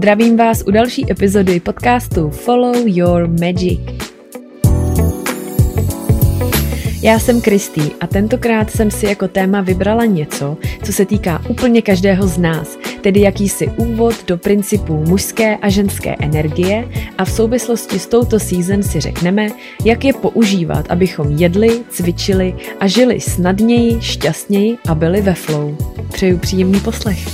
Zdravím vás u další epizody podcastu Follow Your Magic. Já jsem Kristý a tentokrát jsem si jako téma vybrala něco, co se týká úplně každého z nás, tedy jakýsi úvod do principů mužské a ženské energie a v souvislosti s touto season si řekneme, jak je používat, abychom jedli, cvičili a žili snadněji, šťastněji a byli ve flow. Přeju příjemný poslech.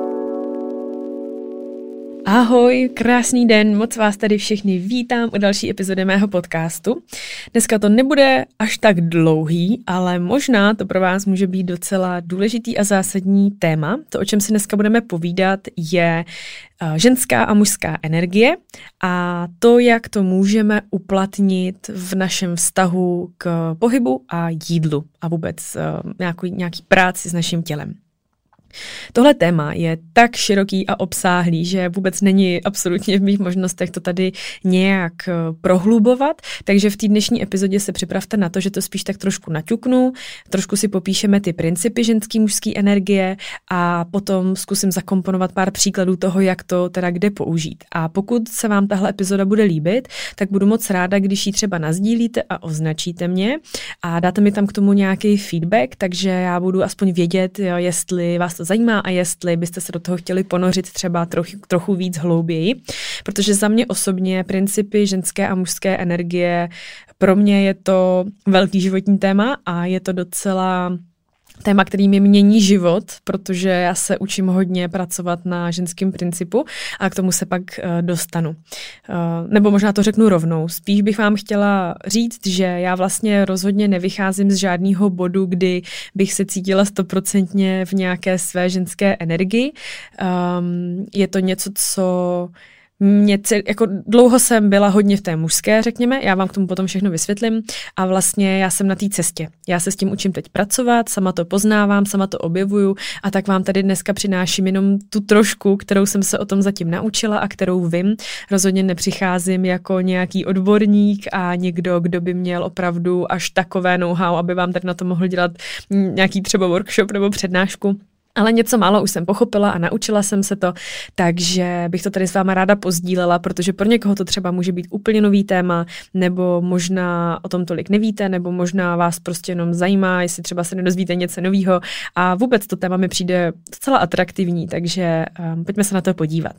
Ahoj, krásný den, moc vás tady všichni vítám u další epizody mého podcastu. Dneska to nebude až tak dlouhý, ale možná to pro vás může být docela důležitý a zásadní téma. To, o čem si dneska budeme povídat, je ženská a mužská energie a to, jak to můžeme uplatnit v našem vztahu k pohybu a jídlu a vůbec nějaký práci s naším tělem. Tohle téma je tak široký a obsáhlý, že vůbec není absolutně v mých možnostech to tady nějak prohlubovat, takže v té dnešní epizodě se připravte na to, že to spíš tak trošku naťuknu, trošku si popíšeme ty principy ženský mužský energie a potom zkusím zakomponovat pár příkladů toho, jak to teda kde použít. A pokud se vám tahle epizoda bude líbit, tak budu moc ráda, když ji třeba nasdílíte a označíte mě a dáte mi tam k tomu nějaký feedback, takže já budu aspoň vědět, jestli vás to zajímá a jestli byste se do toho chtěli ponořit třeba trochu víc hlouběji, protože za mě osobně principy ženské a mužské energie, pro mě je to velký životní téma a je to docela téma, který mi mění život, protože já se učím hodně pracovat na ženském principu a k tomu se pak dostanu. Nebo možná to řeknu rovnou. Spíš bych vám chtěla říct, že já vlastně rozhodně nevycházím z žádného bodu, kdy bych se cítila 100% v nějaké své ženské energii. Je to něco, co jako dlouho jsem byla hodně v té mužské, řekněme, já vám k tomu potom všechno vysvětlím a vlastně já jsem na té cestě. Já se s tím učím teď pracovat, sama to poznávám, sama to objevuju a tak vám tady dneska přináším jenom tu trošku, kterou jsem se o tom zatím naučila a kterou vím. Rozhodně nepřicházím jako nějaký odborník a někdo, kdo by měl opravdu až takové know-how, aby vám tady na to mohl dělat nějaký třeba workshop nebo přednášku. Ale něco málo už jsem pochopila a naučila jsem se to, takže bych to tady s váma ráda pozdílela, protože pro někoho to třeba může být úplně nový téma, nebo možná o tom tolik nevíte, nebo možná vás prostě jenom zajímá, jestli třeba se nedozvíte něco novýho a vůbec to téma mi přijde docela atraktivní, takže pojďme se na to podívat.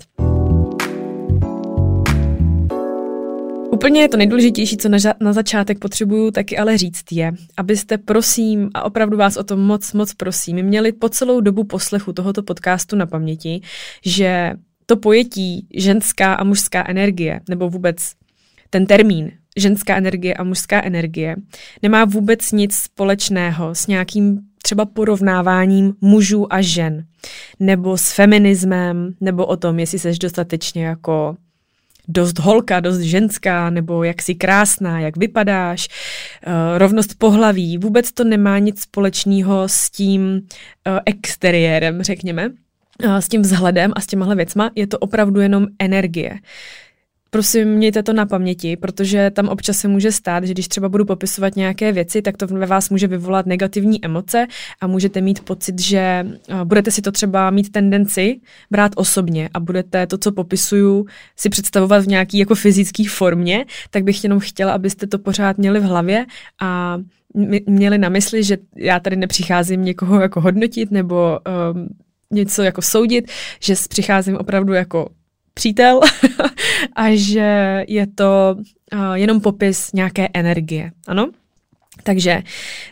Úplně to nejdůležitější, co na začátek potřebuju taky ale říct je, abyste prosím, a opravdu vás o to moc prosím, měli po celou dobu poslechu tohoto podcastu na paměti, že to pojetí ženská a mužská energie, nebo vůbec ten termín ženská energie a mužská energie, nemá vůbec nic společného s nějakým třeba porovnáváním mužů a žen, nebo s feminismem, nebo o tom, jestli seš dostatečně jako dost holka, dost ženská, nebo jak jsi krásná, jak vypadáš, rovnost pohlaví. Vůbec to nemá nic společného s tím exteriérem, řekněme, s tím vzhledem a s těmahle věcma. Je to opravdu jenom energie. Prosím, mějte to na paměti, protože tam občas se může stát, že když třeba budu popisovat nějaké věci, tak to ve vás může vyvolat negativní emoce a můžete mít pocit, že budete si to třeba mít tendenci brát osobně a budete to, co popisuju, si představovat v nějaký jako fyzické formě, tak bych jenom chtěla, abyste to pořád měli v hlavě a měli na mysli, že já tady nepřicházím někoho jako hodnotit nebo něco jako soudit, že přicházím opravdu jako přítel a že je to jenom popis nějaké energie, ano? Takže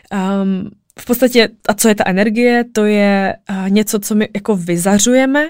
v podstatě, a co je ta energie? To je něco, co my jako vyzařujeme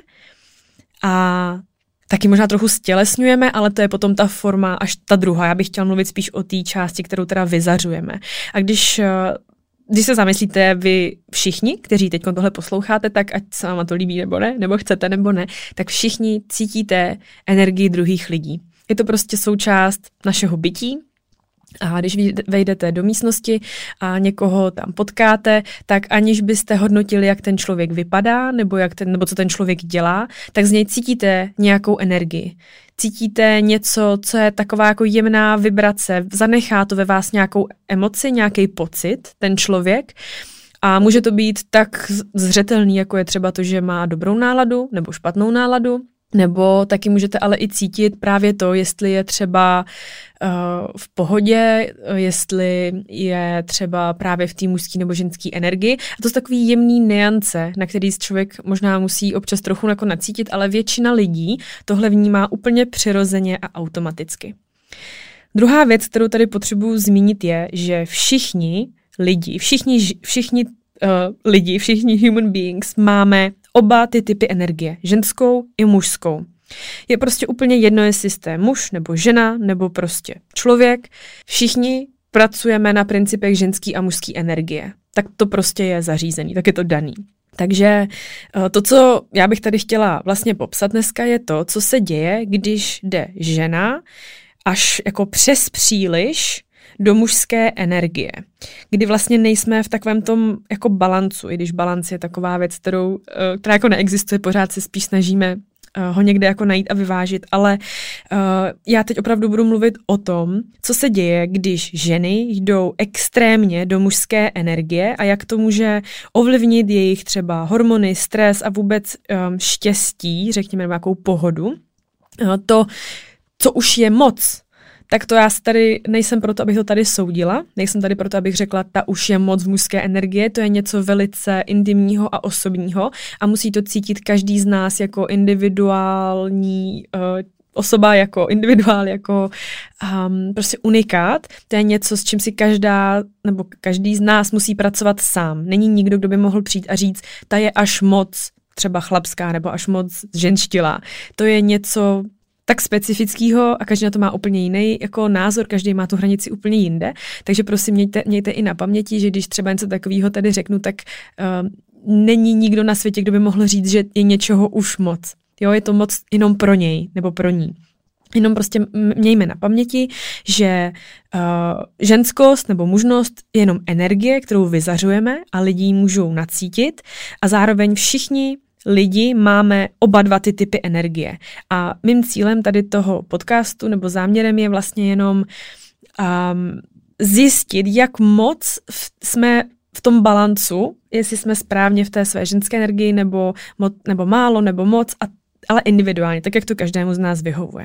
a taky možná trochu stělesňujeme, ale to je potom ta forma až ta druhá. Já bych chtěla mluvit spíš o té části, kterou teda vyzařujeme. A když se zamyslíte vy všichni, kteří teď tohle posloucháte, tak ať se vám to líbí nebo ne, nebo chcete nebo ne, tak všichni cítíte energii druhých lidí. Je to prostě součást našeho bytí a když vejdete do místnosti a někoho tam potkáte, tak aniž byste hodnotili, jak ten člověk vypadá nebo co ten člověk dělá, tak z něj cítíte nějakou energii. Cítíte něco, co je taková jako jemná vibrace, zanechá to ve vás nějakou emoci, nějaký pocit, ten člověk. A může to být tak zřetelný, jako je třeba to, že má dobrou náladu nebo špatnou náladu, Nebo taky můžete ale i cítit právě to, jestli je třeba v pohodě, jestli je třeba právě v té mužské nebo ženské energii. A to jsou takový jemný nuance, na který člověk možná musí občas trochu jako nacítit, ale většina lidí tohle vnímá úplně přirozeně a automaticky. Druhá věc, kterou tady potřebuji zmínit, je, že všichni human beings máme oba ty typy energie, ženskou i mužskou. Je prostě úplně jedno, jestli jste muž nebo žena nebo prostě člověk. Všichni pracujeme na principech ženský a mužský energie. Tak to prostě je zařízený, tak je to daný. Takže to, co já bych tady chtěla vlastně popsat dneska, je to, co se děje, když jde žena až jako přes příliš do mužské energie, kdy vlastně nejsme v takovém tom jako balancu, i když balanc je taková věc, která jako neexistuje, pořád se spíš snažíme ho někde jako najít a vyvážit, ale já teď opravdu budu mluvit o tom, co se děje, když ženy jdou extrémně do mužské energie a jak to může ovlivnit jejich třeba hormony, stres a vůbec štěstí, řekněme nějakou pohodu. To, co už je moc, tak to já tady nejsem proto, abych to tady soudila, nejsem tady proto, abych řekla, ta už je moc v mužské energie, to je něco velice intimního a osobního a musí to cítit každý z nás jako individuální osoba, jako individuál, jako prostě unikát. To je něco, s čím si každý z nás musí pracovat sám. Není nikdo, kdo by mohl přijít a říct, ta je až moc třeba chlapská nebo až moc ženštilá. To je něco tak specifického a každý na to má úplně jiný jako názor, každý má tu hranici úplně jinde, takže prosím mějte i na paměti, že když třeba něco takového tady řeknu, tak není nikdo na světě, kdo by mohl říct, že je něčeho už moc. Jo, je to moc jenom pro něj nebo pro ní. Jenom prostě mějme na paměti, že ženskost nebo mužnost je jenom energie, kterou vyzařujeme a lidi ji můžou nacítit a zároveň všichni lidi máme oba dva ty typy energie. A mým cílem tady toho podcastu nebo záměrem je vlastně jenom zjistit, jak moc jsme v tom balancu, jestli jsme správně v té své ženské energii nebo málo nebo moc, ale individuálně, tak jak to každému z nás vyhovuje.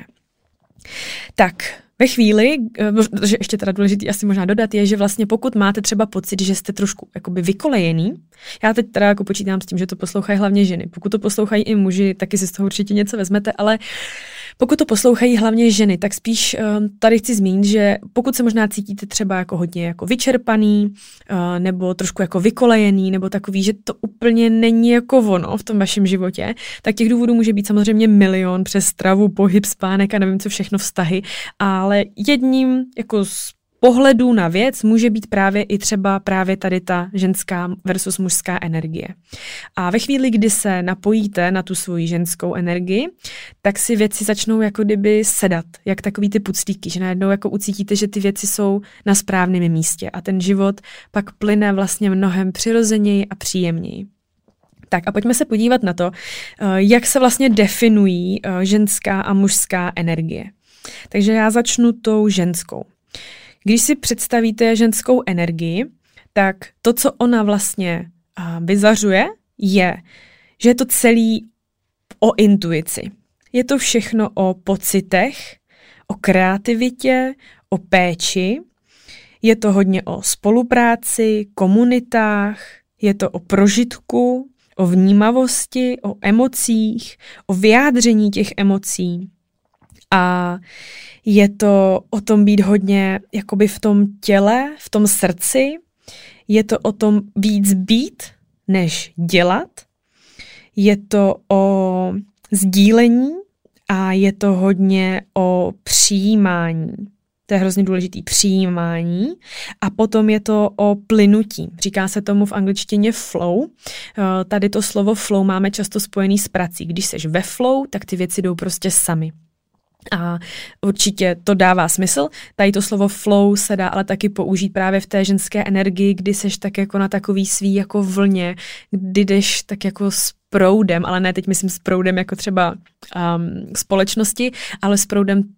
Tak, ve chvíli, že ještě teda důležitý asi možná dodat, je, že vlastně pokud máte třeba pocit, že jste trošku jakoby vykolejený, já teď teda jako počítám s tím, že to poslouchají hlavně ženy. Pokud to poslouchají i muži, taky si z toho určitě něco vezmete, ale pokud to poslouchají hlavně ženy, tak spíš tady chci zmínit, že pokud se možná cítíte třeba jako hodně jako vyčerpaný, nebo trošku jako vykolejený, nebo takový, že to úplně není jako ono v tom vašem životě, tak těch důvodů může být samozřejmě milion přes stravu, pohyb, spánek a nevím co všechno, vztahy, ale jedním jako z pohledů na věc může být právě tady ta ženská versus mužská energie. A ve chvíli, kdy se napojíte na tu svoji ženskou energii, tak si věci začnou jako kdyby sedat, jak takový ty puclíky, že najednou jako ucítíte, že ty věci jsou na správném místě a ten život pak plyne vlastně mnohem přirozeněji a příjemněji. Tak a pojďme se podívat na to, jak se vlastně definují ženská a mužská energie. Takže já začnu tou ženskou. Když si představíte ženskou energii, tak to, co ona vlastně vyzařuje, je, že je to celý o intuici. Je to všechno o pocitech, o kreativitě, o péči, je to hodně o spolupráci, komunitách, je to o prožitku, o vnímavosti, o emocích, o vyjádření těch emocí. A je to o tom být hodně jakoby v tom těle, v tom srdci. Je to o tom víc být, než dělat. Je to o sdílení a je to hodně o přijímání. To je hrozně důležitý, přijímání. A potom je to o plynutí. Říká se tomu v angličtině flow. Tady to slovo flow máme často spojený s prací. Když seš ve flow, tak ty věci jdou prostě samy. A určitě to dává smysl. Tady to slovo flow se dá ale taky použít právě v té ženské energii, kdy seš tak jako na takový svý jako vlně, kdy jdeš tak jako s proudem, ale ne teď myslím s proudem jako třeba společnosti, ale s proudem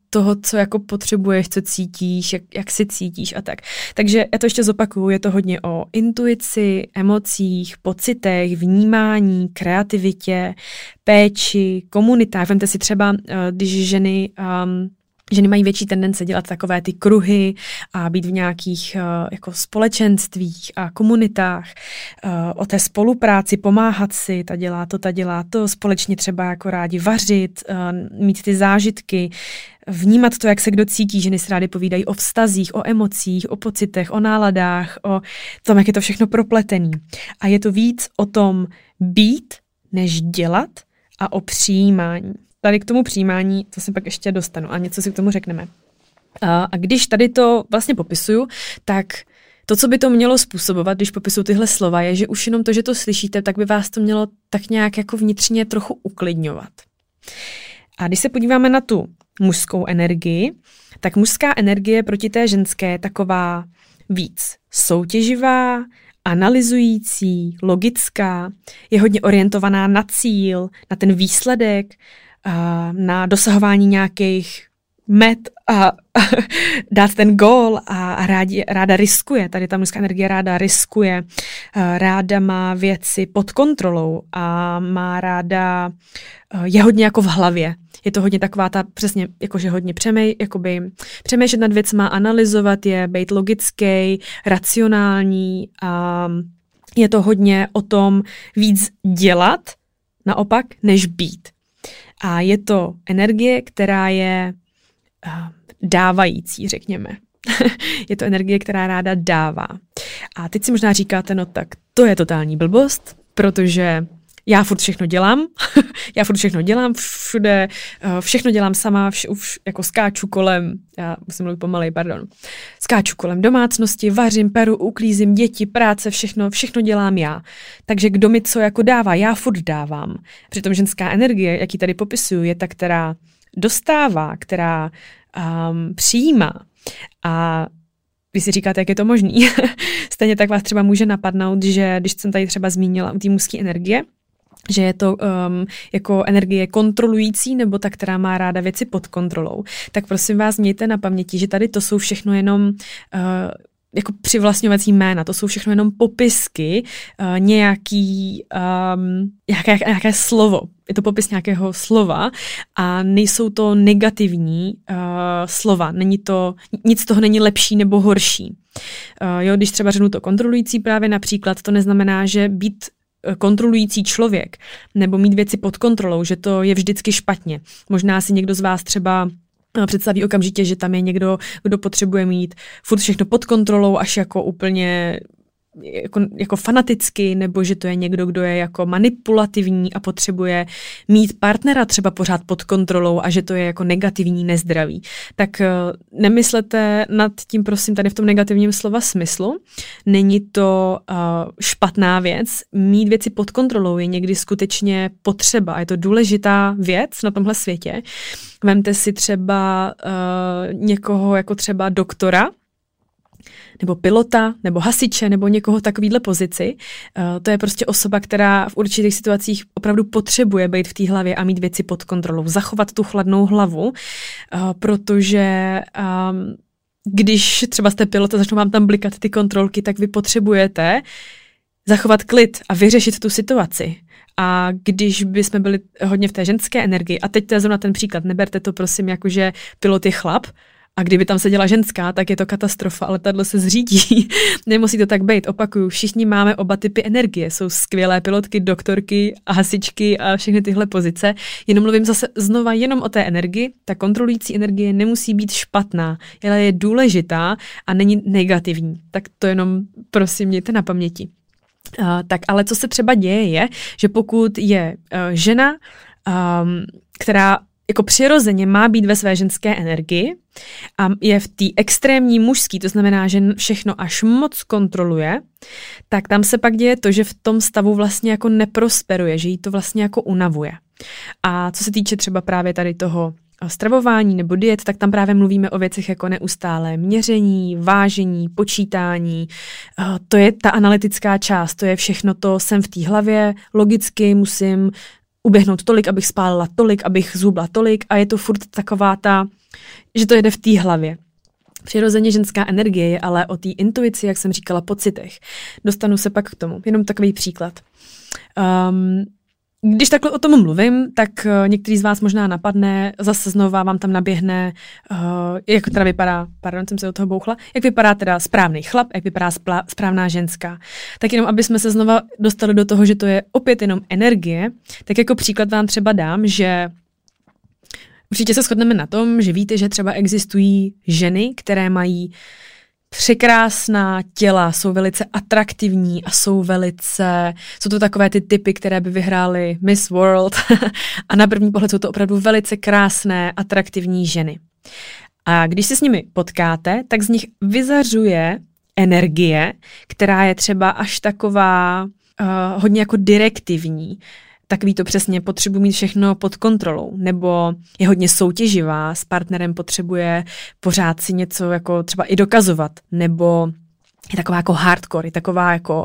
toho, co jako potřebuješ, co cítíš, jak si cítíš a tak. Takže já to ještě zopakuju, je to hodně o intuici, emocích, pocitech, vnímání, kreativitě, péči, komunitách. Vemte si třeba, když ženy mají větší tendence dělat takové ty kruhy a být v nějakých jako společenstvích a komunitách, o té spolupráci, pomáhat si, ta dělá to, společně třeba jako rádi vařit, mít ty zážitky, vnímat to, jak se kdo cítí. Ženy si rády povídají o vztazích, o emocích, o pocitech, o náladách, o tom, jak je to všechno propletený. A je to víc o tom být, než dělat a o přijímání. Tady k tomu přijímání, to se pak ještě dostanu a něco si k tomu řekneme. A když tady to vlastně popisuju, tak to, co by to mělo způsobovat, když popisuju tyhle slova, je, že už jenom to, že to slyšíte, tak by vás to mělo tak nějak jako vnitřně trochu uklidňovat. A když se podíváme na tu mužskou energii, tak mužská energie proti té ženské je taková víc soutěživá, analyzující, logická, je hodně orientovaná na cíl, na ten výsledek, na dosahování nějakých met a dát ten gól a ráda riskuje. Tady ta mužská energie ráda riskuje, ráda má věci pod kontrolou a má ráda, je hodně jako v hlavě. Je to hodně taková ta, přesně, jakože hodně přemýšlet nad věcma, analyzovat je, být logický, racionální a je to hodně o tom víc dělat, naopak, než být. A je to energie, která je dávající, řekněme. Je to energie, která ráda dává. A teď si možná říkáte, no tak to je totální blbost, protože já furt všechno dělám, všude, všechno dělám sama, jako skáču kolem, já musím mluvit pomalej, skáču kolem domácnosti, vařím, peru, uklízím děti, práce, všechno dělám já. Takže kdo mi co jako dává, já furt dávám. Přitom ženská energie, jak ji tady popisuju, je ta, která dostává, která přijímá. A vy si říkáte, jak je to možný. Stejně tak vás třeba může napadnout, že když jsem tady třeba zmínila u té mužské energie, že je to jako energie kontrolující nebo ta, která má ráda věci pod kontrolou, tak prosím vás mějte na paměti, že tady to jsou všechno jenom jako přivlastňovací jména, to jsou všechno jenom popisky, nějaké slovo. Je to popis nějakého slova a nejsou to negativní slova. Nic z toho není lepší nebo horší. Když třeba řeknu to kontrolující právě například, to neznamená, že být kontrolující člověk nebo mít věci pod kontrolou, že to je vždycky špatně. Možná si někdo z vás třeba představí okamžitě, že tam je někdo, kdo potřebuje mít furt všechno pod kontrolou, až jako úplně jako fanaticky, nebo že to je někdo, kdo je jako manipulativní a potřebuje mít partnera třeba pořád pod kontrolou a že to je jako negativní, nezdravý. Tak nemyslete nad tím, prosím, tady v tom negativním slova smyslu. Není to špatná věc. Mít věci pod kontrolou je někdy skutečně potřeba a je to důležitá věc na tomhle světě. Vemte si třeba někoho jako třeba doktora, nebo pilota, nebo hasiče, nebo někoho v takovýhle pozici. To je prostě osoba, která v určitých situacích opravdu potřebuje být v té hlavě a mít věci pod kontrolou. Zachovat tu chladnou hlavu, protože když třeba jste pilot a začnou vám tam blikat ty kontrolky, tak vy potřebujete zachovat klid a vyřešit tu situaci. A když bychom byli hodně v té ženské energii, a teď to je zrovna ten příklad, neberte to prosím jako, že pilot je chlap, a kdyby tam seděla ženská, tak je to katastrofa, ale letadlo se zřídí. Nemusí to tak být. Opakuju, všichni máme oba typy energie. Jsou skvělé pilotky, doktorky a hasičky a všechny tyhle pozice. Jenom mluvím zase znova jenom o té energii. Ta kontrolující energie nemusí být špatná, ale je důležitá a není negativní. Tak to jenom prosím mějte na paměti. Tak ale co se třeba děje je, že pokud je žena, která jako přirozeně má být ve své ženské energii a je v té extrémní mužský, to znamená, že všechno až moc kontroluje, tak tam se pak děje to, že v tom stavu vlastně jako neprosperuje, že jí to vlastně jako unavuje. A co se týče třeba právě tady toho stravování nebo diet, tak tam právě mluvíme o věcech jako neustálé měření, vážení, počítání. To je ta analytická část, to je všechno to, jsem v té hlavě, logicky musím uběhnout tolik, abych spálila tolik, abych zhubla tolik a je to furt taková že to jede v té hlavě. Přirozeně ženská energie je ale o té intuici, jak jsem říkala, pocitech. Dostanu se pak k tomu. Jenom takový příklad. Když takhle o tom mluvím, tak některý z vás možná napadne, zase znova vám tam naběhne, jak teda vypadá, jsem se od toho bouchla, jak vypadá teda správný chlap, jak vypadá správná ženská. Tak jenom, aby jsme se znova dostali do toho, že to je opět jenom energie, tak jako příklad vám třeba dám, že určitě se shodneme na tom, že víte, že třeba existují ženy, které mají překrásná těla, jsou velice atraktivní a jsou to takové ty typy, které by vyhrály Miss World a na první pohled jsou to opravdu velice krásné, atraktivní ženy. A když se s nimi potkáte, tak z nich vyzařuje energie, která je třeba až taková hodně jako direktivní. Takový to přesně potřebuji mít všechno pod kontrolou, nebo je hodně soutěživá, s partnerem potřebuje pořád si něco jako třeba i dokazovat, nebo je taková jako hardcore, je taková jako,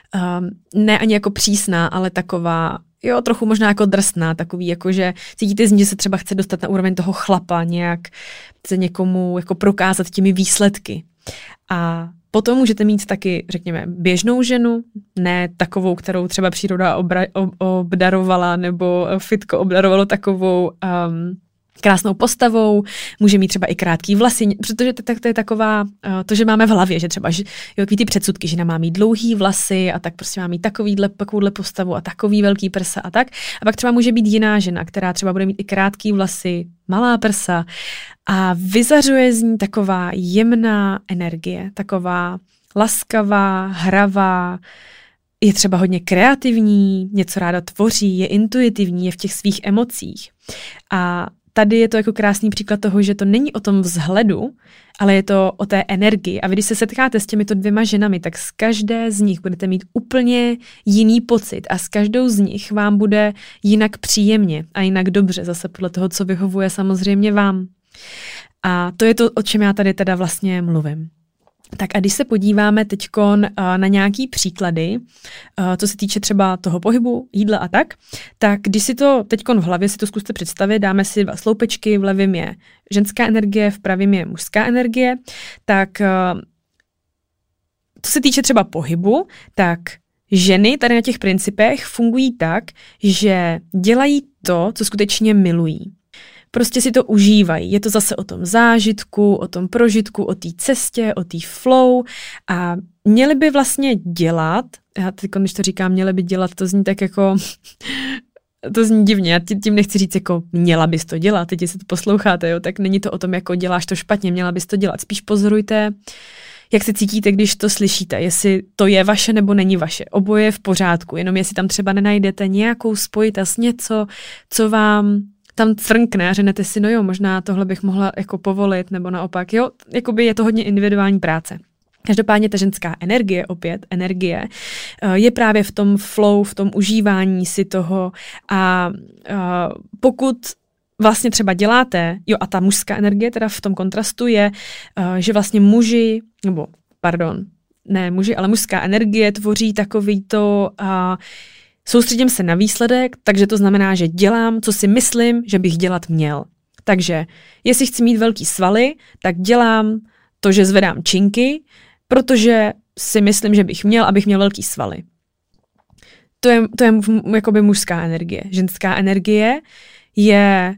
ne ani jako přísná, ale taková, trochu možná jako drsná, takový jako, že cítíte z ní, že se třeba chce dostat na úroveň toho chlapa, nějak se někomu jako prokázat těmi výsledky. A potom můžete mít taky, řekněme, běžnou ženu, ne takovou, kterou třeba příroda obdarovala, nebo fitko obdarovalo takovou krásnou postavou, může mít třeba i krátký vlasy, protože to je taková, to, že máme v hlavě, že třeba ty předsudky, žena má mít dlouhý vlasy a tak prostě má mít takovouhle postavu a takový velký prsa a tak. A pak třeba může být jiná žena, která třeba bude mít i krátký vlasy, malá prsa a vyzařuje z ní taková jemná energie, taková laskavá, hravá, je třeba hodně kreativní, něco ráda tvoří, je intuitivní, je v těch svých emocích. A tady je to jako krásný příklad toho, že to není o tom vzhledu, ale je to o té energii. A vy, když se setkáte s těmito dvěma ženami, tak z každé z nich budete mít úplně jiný pocit a s každou z nich vám bude jinak příjemně a jinak dobře, zase podle toho, co vyhovuje samozřejmě vám. A to je to, o čem já tady teda vlastně mluvím. Tak a když se podíváme teďkon na nějaký příklady, co se týče třeba toho pohybu, jídla a tak když si to teďkon v hlavě si to zkuste představit, dáme si dva sloupečky, v levém je ženská energie, v pravém je mužská energie, tak co se týče třeba pohybu, tak ženy tady na těch principech fungují tak, že dělají to, co skutečně milují. Prostě si to užívají. Je to zase o tom zážitku, o tom prožitku, o té cestě, o té flow a měli by vlastně dělat, já teď, když to říkám, měli by dělat, to zní tak jako, to zní divně, já tím nechci říct jako měla bys to dělat, teď si to posloucháte, jo, tak není to o tom jako děláš to špatně, měla bys to dělat. Spíš pozorujte, jak se cítíte, když to slyšíte, jestli to je vaše nebo není vaše. Oboje je v pořádku, jenom jestli tam třeba nenajdete nějakou spojitost, něco, co vám tam cvrnkne a řeknete si, no jo, možná tohle bych mohla jako povolit, nebo naopak, jo, jakoby je to hodně individuální práce. Každopádně ta ženská energie, je právě v tom flow, v tom užívání si toho a pokud vlastně třeba děláte, a ta mužská energie teda v tom kontrastu je, že vlastně ale mužská energie tvoří takový to soustředím se na výsledek, takže to znamená, že dělám, co si myslím, že bych dělat měl. Takže jestli chci mít velký svaly, tak dělám to, že zvedám činky, protože si myslím, že bych měl, abych měl velký svaly. To je jakoby mužská energie. Ženská energie je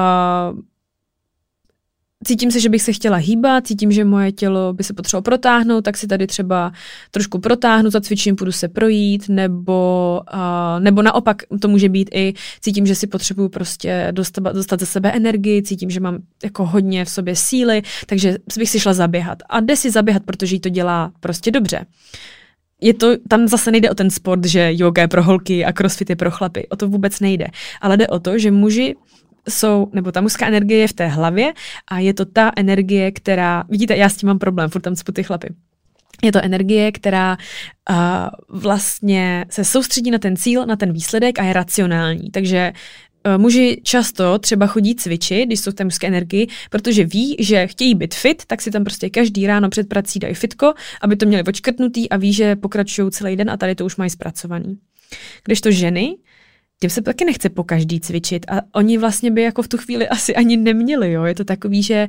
cítím se, že bych se chtěla hýbat, cítím, že moje tělo by se potřebovalo protáhnout, tak si tady třeba trošku protáhnu, zacvičím, půjdu se projít, nebo naopak to může být i cítím, že si potřebuju prostě dostat ze sebe energii, cítím, že mám jako hodně v sobě síly, takže bych si šla zaběhat. A jde si zaběhat, protože jí to dělá prostě dobře. Tam zase nejde o ten sport, že yoga je pro holky a crossfit je pro chlapy. O to vůbec nejde. Ale jde o to, že muži nebo ta mužská energie je v té hlavě a je to ta energie, která, vidíte, já s tím mám problém, furt tam cpu ty chlapy. Je to energie, která vlastně se soustředí na ten cíl, na ten výsledek a je racionální. Takže muži často třeba chodí cvičit, když jsou v té mužské energii, protože ví, že chtějí být fit, tak si tam prostě každý ráno před prací dají fitko, aby to měli odškrtnutý a ví, že pokračují celý den a tady to už mají zpracovaný. Kdežto ženy těm se taky nechce po každý cvičit a oni vlastně by jako v tu chvíli asi ani neměli, jo. Je to takový, že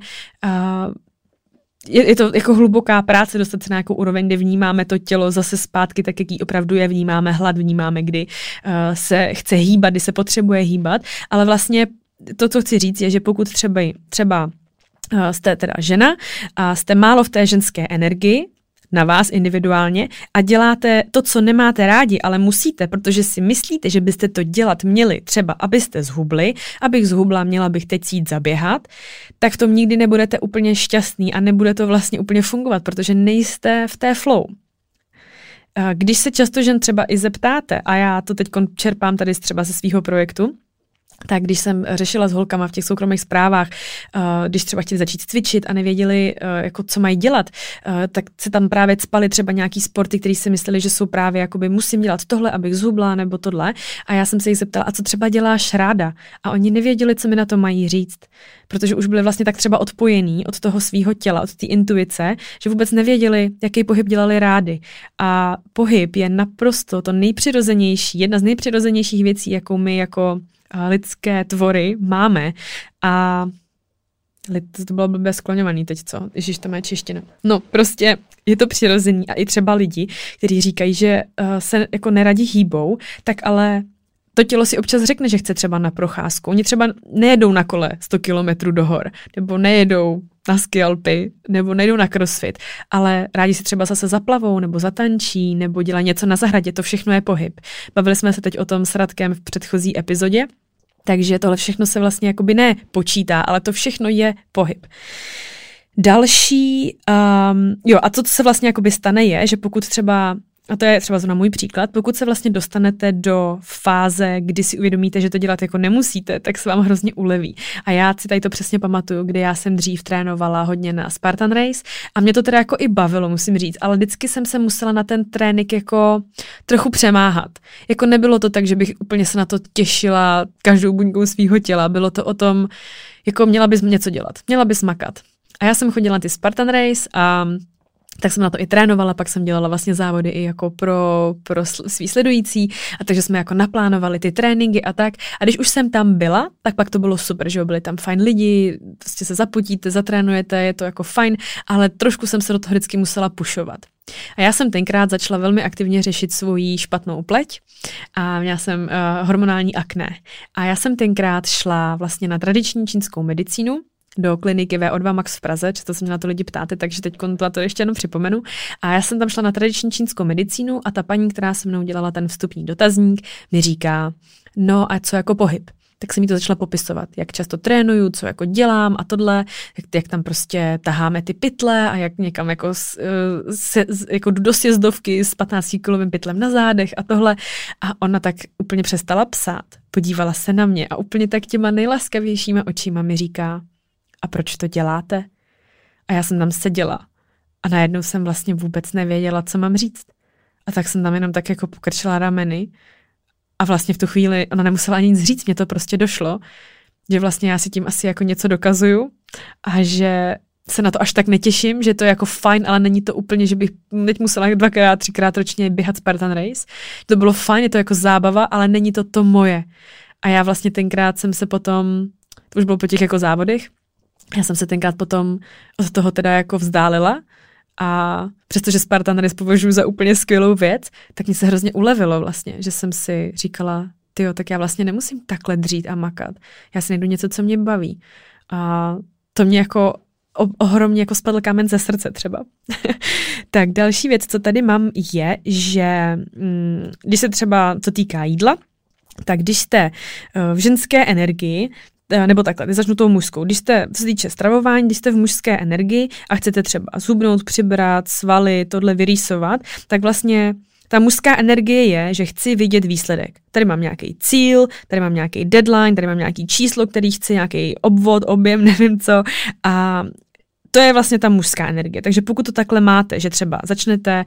je to jako hluboká práce dostat se na nějakou úroveň, kde vnímáme to tělo zase zpátky, tak jak jí opravdu je, vnímáme hlad, vnímáme, kdy se chce hýbat, kdy se potřebuje hýbat, ale vlastně to, co chci říct, je, že pokud třeba jste teda žena a jste málo v té ženské energii, na vás individuálně a děláte to, co nemáte rádi, ale musíte, protože si myslíte, že byste to dělat měli, třeba abyste zhubli, abych zhubla, měla bych teď jít zaběhat, tak v tom nikdy nebudete úplně šťastný a nebude to vlastně úplně fungovat, protože nejste v té flow. Když se často žen třeba i zeptáte, a já to teď čerpám tady třeba ze svého projektu, tak když jsem řešila s holkama v těch soukromých zprávách, když třeba chtěli začít cvičit a nevěděli, jako co mají dělat, tak se tam právě cpali třeba nějaký sporty, který si mysleli, že jsou právě jakoby musím dělat tohle, abych zhubla nebo tohle. A já jsem se jich zeptala, a co třeba děláš ráda? A oni nevěděli, co mi na to mají říct, protože už byli vlastně tak třeba odpojení od toho svého těla, od té intuice, že vůbec nevěděli, jaký pohyb dělali rádi. A pohyb je naprosto to nejpřirozenější, jedna z nejpřirozenějších věcí, jakou my jako lidské tvory máme a to bylo blbě skloňovaný teď, co? Ježiš, to má čeština. No, prostě je to přirozený a i třeba lidi, kteří říkají, že se jako neradi hýbou, tak ale to tělo si občas řekne, že chce třeba na procházku. Oni třeba nejedou na kole 100 kilometrů do hor, nebo nejedou na ski Alpy, nebo nejdou na crossfit, ale rádi si třeba zase zaplavou, nebo zatančí, nebo dělají něco na zahradě, to všechno je pohyb. Bavili jsme se teď o tom s Radkem v předchozí epizodě, takže tohle všechno se vlastně jakoby nepočítá, ale to všechno je pohyb. Další, a to, co se vlastně jakoby stane, je, že pokud třeba, a to je třeba zrovna můj příklad, pokud se vlastně dostanete do fáze, kdy si uvědomíte, že to dělat jako nemusíte, tak se vám hrozně uleví. A já si tady to přesně pamatuju, kdy já jsem dřív trénovala hodně na Spartan Race a mě to teda jako i bavilo, musím říct, ale vždycky jsem se musela na ten trénink jako trochu přemáhat. Jako nebylo to tak, že bych úplně se na to těšila každou buňkou svýho těla, bylo to o tom, jako měla bys něco dělat, měla bys makat. A já jsem chodila na ty Spartan Race a tak jsem na to i trénovala, pak jsem dělala vlastně závody i jako pro svý sledující a takže jsme jako naplánovali ty tréninky a tak. A když už jsem tam byla, tak pak to bylo super, že byli tam fajn lidi, prostě se zapotíte, zatrénujete, je to jako fajn, ale trošku jsem se do toho vždycky musela pušovat. A já jsem tenkrát začala velmi aktivně řešit svoji špatnou pleť a měla jsem hormonální akné. A já jsem tenkrát šla vlastně na tradiční čínskou medicínu, do kliniky VO2 Max v Praze, často se mě na to lidi ptáte, takže teď to ještě jenom připomenu. A já jsem tam šla na tradiční čínskou medicínu a ta paní, která se mnou dělala ten vstupní dotazník, mi říká, no a co jako pohyb? Tak jsem jí to začala popisovat, jak často trénuju, co jako dělám a tohle, jak tam prostě taháme ty pytle a jak někam jako jdu do sjezdovky s 15-kilovým pytlem na zádech a tohle. A ona tak úplně přestala psát, podívala se na mě a úplně tak těma nejlaskavějšíma očima mi říká, a proč to děláte? A já jsem tam seděla a najednou jsem vlastně vůbec nevěděla, co mám říct. A tak jsem tam jenom tak jako pokrčila rameny a vlastně v tu chvíli ona nemusela ani nic říct, mně to prostě došlo, že vlastně já si tím asi jako něco dokazuju a že se na to až tak netěším, že to je jako fajn, ale není to úplně, že bych teď musela 2x, 3x ročně běhat Spartan Race. To bylo fajn, je to jako zábava, ale není to moje. A já vlastně tenkrát jsem se potom, to už bylo po těch jako závodech, já jsem se tenkrát potom od toho teda jako vzdálila a přestože Spartan Race považuji za úplně skvělou věc, tak mě se hrozně ulevilo vlastně, že jsem si říkala, tyjo, tak já vlastně nemusím takhle dřít a makat. Já si najdu něco, co mě baví. A to mě jako ohromně jako spadl kámen ze srdce třeba. Tak další věc, co tady mám, je, že když se třeba, co týká jídla, tak když jste v ženské energii, nebo takhle, začnu tou mužskou. Když jste, co se týče stravování, když jste v mužské energii a chcete třeba zhubnout, přibrat, svaly, tohle vyrýsovat, tak vlastně ta mužská energie je, že chci vidět výsledek. Tady mám nějaký cíl, tady mám nějaký deadline, tady mám nějaký číslo, který chci, nějaký obvod, objem, nevím co. A to je vlastně ta mužská energie. Takže pokud to takhle máte, že třeba začnete,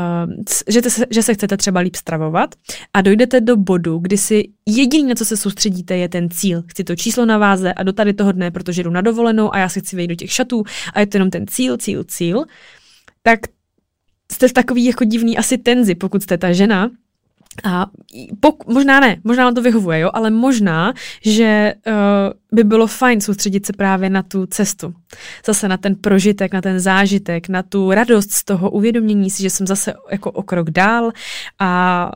že se chcete třeba líp stravovat a dojdete do bodu, kdy si jediné, na co se soustředíte, je ten cíl. Chci to číslo na váze a do tady toho dne, protože jdu na dovolenou a já si chci vejít do těch šatů a je to jenom ten cíl, tak jste v takový jako divný asi tenzi, pokud jste ta žena, A možná vám to vyhovuje, jo, ale možná, že by bylo fajn soustředit se právě na tu cestu. Zase na ten prožitek, na ten zážitek, na tu radost z toho uvědomění si, že jsem zase jako o krok dál a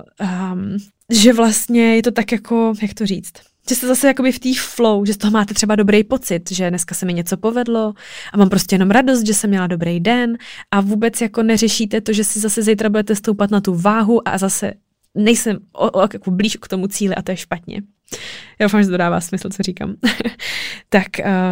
že vlastně je to tak jako, jak to říct, že jste zase jakoby v té flow, že z toho máte třeba dobrý pocit, že dneska se mi něco povedlo a mám prostě jenom radost, že jsem měla dobrý den a vůbec jako neřešíte to, že si zase zítra budete stoupat na tu váhu a zase nejsem jako blíž k tomu cíli a to je špatně. Já doufám, že to dává smysl, co říkám. Tak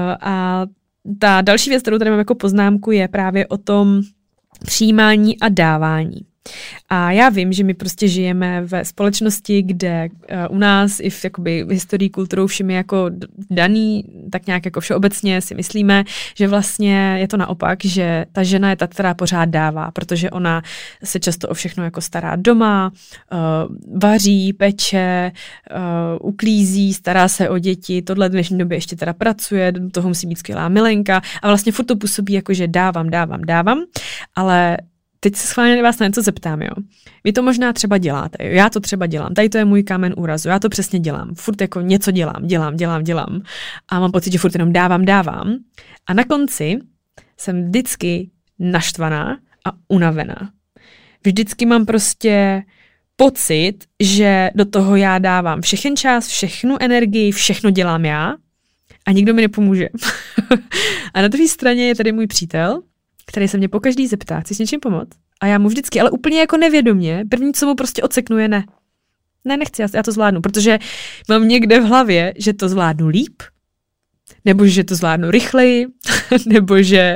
a ta další věc, kterou tady mám jako poznámku, je právě o tom přijímání a dávání. A já vím, že my prostě žijeme ve společnosti, kde u nás i v jakoby historii, kulturou všemi jako daný, tak nějak jako všeobecně si myslíme, že vlastně je to naopak, že ta žena je ta, která pořád dává, protože ona se často o všechno jako stará doma, vaří, peče, uklízí, stará se o děti, tohle v dnešní době ještě teda pracuje, do toho musí být skvělá milenka a vlastně furt to působí jako, že dávám, ale teď se schválně vás na něco zeptám, jo. Vy to možná třeba děláte, jo. Já to třeba dělám, tady to je můj kámen úrazu, já to přesně dělám, furt jako něco dělám a mám pocit, že furt jenom dávám a na konci jsem vždycky naštvaná a unavená. Vždycky mám prostě pocit, že do toho já dávám všechen čas, všechnu energii, všechno dělám já a nikdo mi nepomůže. A na druhé straně je tady můj přítel, který se mě pokaždý zeptá, chci s něčím pomoct? A já mu vždycky, ale úplně jako nevědomě, první, co mu prostě odseknu, je ne. Ne, nechci, já to zvládnu, protože mám někde v hlavě, že to zvládnu líp, nebo že to zvládnu rychleji, nebo že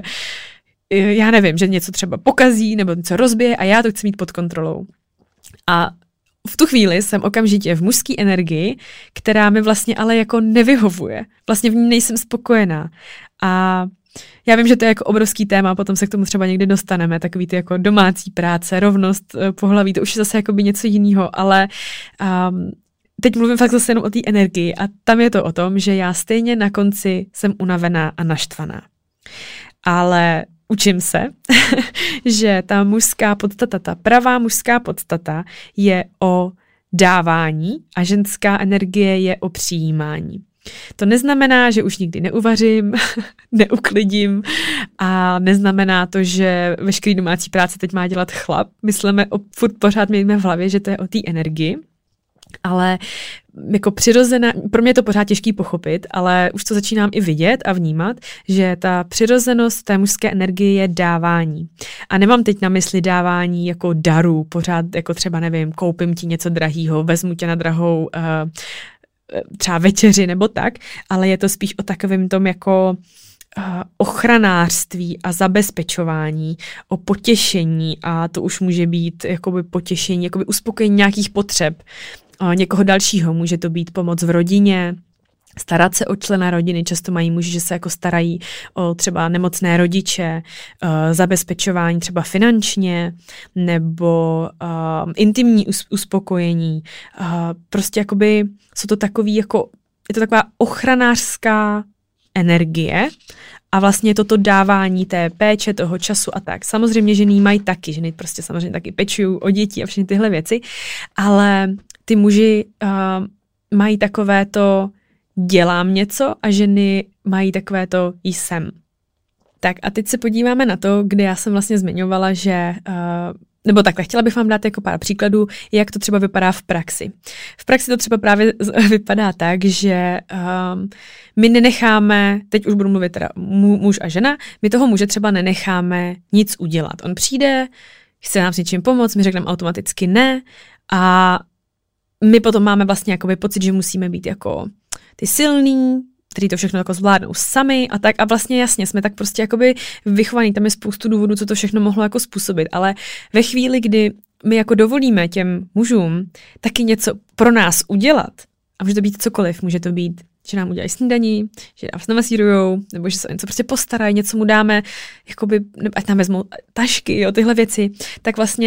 já nevím, že něco třeba pokazí, nebo něco rozbije a já to chci mít pod kontrolou. A v tu chvíli jsem okamžitě v mužské energii, která mi vlastně ale jako nevyhovuje. Vlastně v ní nejsem spokojená. A já vím, že to je jako obrovský téma, potom se k tomu třeba někdy dostaneme, takový ty jako domácí práce, rovnost pohlaví, to už je zase jakoby něco jiného, ale teď mluvím fakt zase jenom o té energii a tam je to o tom, že já stejně na konci jsem unavená a naštvaná. Ale učím se, že ta mužská podstata, ta pravá mužská podstata je o dávání a ženská energie je o přijímání. To neznamená, že už nikdy neuvařím, neuklidím a neznamená to, že veškerý domácí práce teď má dělat chlap. Myslíme, furt pořád mějme v hlavě, že to je o té energii, ale jako přirozená, pro mě je to pořád těžký pochopit, ale už to začínám i vidět a vnímat, že ta přirozenost té mužské energie je dávání. A nemám teď na mysli dávání jako darů, pořád jako třeba nevím, koupím ti něco drahýho, vezmu tě na drahou třeba večeři nebo tak, ale je to spíš o takovém tom jako ochranářství a zabezpečování, o potěšení a to už může být jakoby potěšení, jakoby uspokojení nějakých potřeb někoho dalšího. Může to být pomoc v rodině, starat se o člena rodiny, často mají muži, že se jako starají o třeba nemocné rodiče, zabezpečování třeba finančně, nebo intimní uspokojení. Prostě jakoby jsou to takový jako, je to taková ochranářská energie a vlastně je to dávání té péče, toho času a tak. Samozřejmě ženy mají taky, ženy prostě samozřejmě taky pečují o děti a všechny tyhle věci, ale ty muži mají takové to dělám něco a ženy mají takové to jsem. Tak a teď se podíváme na to, kde já jsem vlastně zmiňovala, že nebo takhle, chtěla bych vám dát jako pár příkladů, jak to třeba vypadá v praxi. V praxi to třeba právě vypadá tak, že my nenecháme, teď už budu mluvit teda muž a žena, my toho muže třeba nenecháme nic udělat. On přijde, chce nám s něčím pomoct, my řekneme automaticky ne a my potom máme vlastně jakoby pocit, že musíme být jako ty silný, který to všechno jako zvládnou sami a tak a vlastně jasně jsme tak prostě jakoby vychovaní, tam je spoustu důvodů, co to všechno mohlo jako způsobit, ale ve chvíli, kdy my jako dovolíme těm mužům taky něco pro nás udělat a může to být cokoliv, může to být, že nám udělají snídaní, že nás namasírujou, nebo že se o něco prostě postarají, něco mu dáme, jakoby, ať nám vezmou tašky, jo, tyhle věci, tak vlastně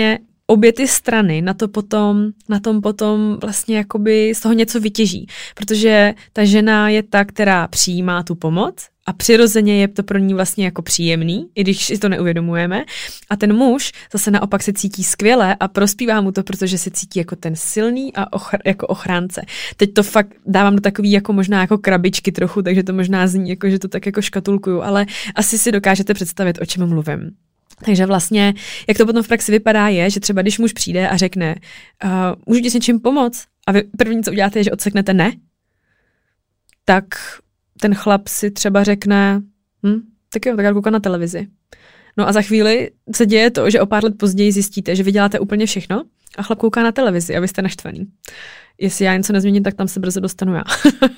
obě ty strany na tom potom vlastně jakoby z toho něco vytěží, protože ta žena je ta, která přijímá tu pomoc a přirozeně je to pro ní vlastně jako příjemný, i když si to neuvědomujeme. A ten muž zase naopak se cítí skvěle a prospívá mu to, protože se cítí jako ten silný a jako ochránce. Teď to fakt dávám do takový jako možná jako krabičky trochu, takže to možná zní jako, že to tak jako škatulkuju, ale asi si dokážete představit, o čem mluvím. Takže vlastně, jak to potom v praxi vypadá, je, že třeba když muž přijde a řekne, můžu ti s něčím pomoct? A vy první, co uděláte, je, že odseknete ne, tak ten chlap si třeba řekne, tak jo, tak já koukám na televizi. No a za chvíli se děje to, že o pár let později zjistíte, že vy děláte úplně všechno a chlap kouká na televizi a vy jste naštvaný. Jestli já něco nezměním, tak tam se brzo dostanu já.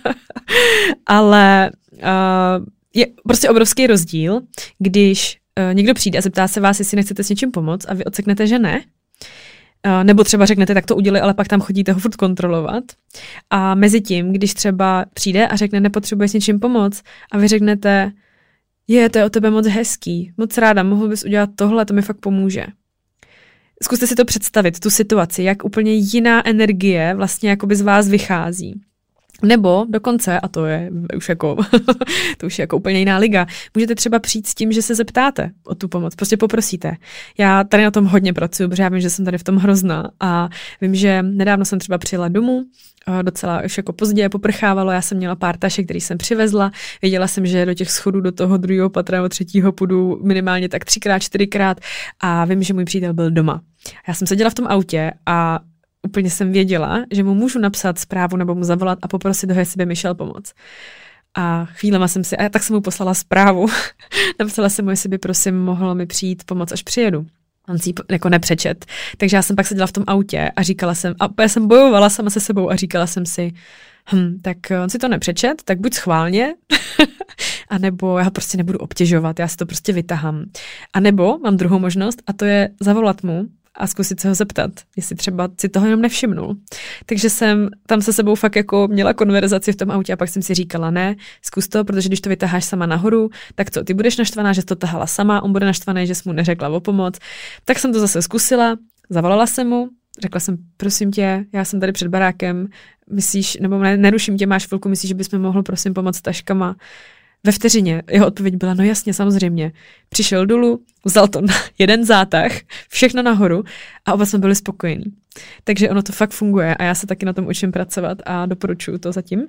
Ale je prostě obrovský rozdíl, když někdo přijde a zeptá se vás, jestli nechcete s něčím pomoct a vy odseknete, že ne. Nebo třeba řeknete, tak to udělej, ale pak tam chodíte ho furt kontrolovat. A mezi tím, když třeba přijde a řekne, nepotřebuje s něčím pomoct a vy řeknete, to je o tebe moc hezký, moc ráda, mohl bys udělat tohle, to mi fakt pomůže. Zkuste si to představit, tu situaci, jak úplně jiná energie vlastně jakoby z vás vychází. Nebo dokonce, a to je už jako, to už je jako úplně jiná liga, můžete třeba přijít s tím, že se zeptáte o tu pomoc, prostě poprosíte. Já tady na tom hodně pracuji, protože já vím, že jsem tady v tom hrozná a vím, že nedávno jsem třeba přijela domů, docela už jako pozdě poprchávalo, já jsem měla pár tašek, který jsem přivezla, věděla jsem, že do těch schodů do toho 2. patra nebo 3. půjdu minimálně tak 3x, 4x a vím, že můj přítel byl doma. Já jsem seděla v tom autě a úplně jsem věděla, že mu můžu napsat zprávu nebo mu zavolat a poprosit ho, jestli by mi šel pomoct. A chvílema jsem si, a tak jsem mu poslala zprávu. Napsala jsem mu, jestli by prosím mohlo mi přijít pomoct, až přijedu. On si jako nepřečet. Takže já jsem pak seděla v tom autě a říkala jsem, a já jsem bojovala sama se sebou a říkala jsem si, tak on si to nepřečet, tak buď schválně, anebo já ho prostě nebudu obtěžovat, já si to prostě vytahám. A nebo mám druhou možnost a to je zavolat mu a zkusit se ho zeptat, jestli třeba si toho jenom nevšimnul. Takže jsem tam se sebou fakt jako měla konverzaci v tom autě a pak jsem si říkala, ne, zkus to, protože když to vytaháš sama nahoru, tak co, ty budeš naštvaná, že jsi to tahala sama, on bude naštvaný, že jsi mu neřekla o pomoc. Tak jsem to zase zkusila, zavolala jsem mu, řekla jsem, prosím tě, já jsem tady před barákem, myslíš, nebo neruším tě, máš chvilku, myslíš, že bys mi mohl prosím pomoct s taškama? Ve vteřině jeho odpověď byla, no jasně, samozřejmě. Přišel dolů, vzal to na jeden zátah, všechno nahoru a oba jsme byli spokojení. Takže ono to fakt funguje a já se taky na tom učím pracovat a doporučuju to zatím.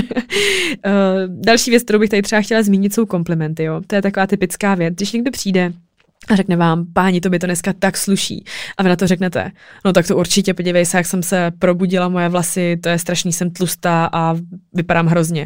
Další věc, kterou bych tady třeba chtěla zmínit, jsou komplimenty. Jo? To je taková typická věc. Když někdo přijde a řekne vám, páni, to by to dneska tak sluší. A vy na to řeknete, no tak to určitě, podívej se, jak jsem se probudila, moje vlasy, to je strašný, jsem tlustá a vypadám hrozně.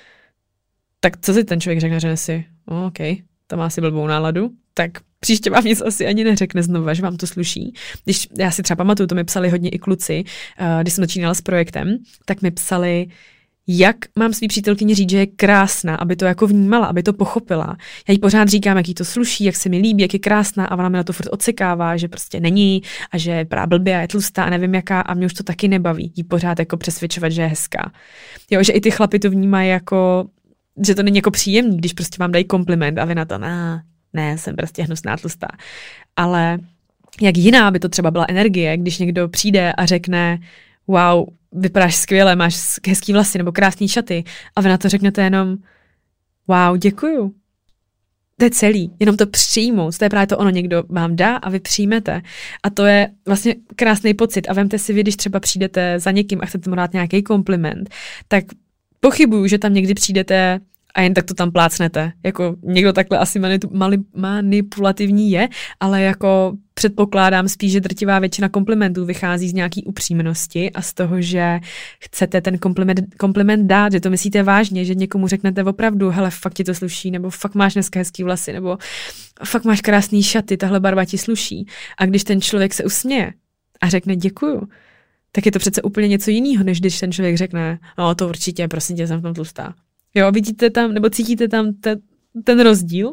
Tak co si ten člověk řekne si, OK, to má asi blbou náladu, tak příště vám nic asi ani neřekne znova, že vám to sluší. Když já si třeba pamatuju, to mi psali hodně i kluci, když jsem začínala s projektem, tak mi psali, jak mám svý přítelkyni říct, že je krásná, aby to jako vnímala, aby to pochopila. Já jí pořád říkám, jak jí to sluší, jak se mi líbí, jak je krásná a ona mi na to furt odsekává, že prostě není a že je právě blbě a je tlustá a nevím jaká a mě už to taky nebaví. Jí pořád jako přesvědčovat, že je hezká. Jo, že i ty chlapi to vnímají jako, že to není jako příjemný, když prostě vám dají kompliment a vy na to, ne, jsem prostě hnusná, tlustá. Ale jak jiná by to třeba byla energie, když někdo přijde a řekne, wow, vypadáš skvěle, máš hezký vlasy nebo krásný šaty a vy na to řeknete jenom, wow, děkuju. To je celý, jenom to přijmout, to je právě to ono, někdo vám dá a vy přijmete. A to je vlastně krásný pocit a vemte si vy, když třeba přijdete za někým a chcete mu dát nějaký kompliment, tak pochybuju, že tam někdy přijdete a jen tak to tam plácnete. Jako někdo takhle asi manipulativní je, ale jako předpokládám spíš, že drtivá většina komplimentů vychází z nějaký upřímnosti a z toho, že chcete ten kompliment dát, že to myslíte vážně, že někomu řeknete opravdu, hele, fakt ti to sluší, nebo fakt máš dneska hezký vlasy, nebo fakt máš krásný šaty, tahle barva ti sluší. A když ten člověk se usměje a řekne děkuju, tak je to přece úplně něco jiného, než když ten člověk řekne, no to určitě, prosím tě, jsem v tom tlustá. Jo, vidíte tam, nebo cítíte tam ten rozdíl.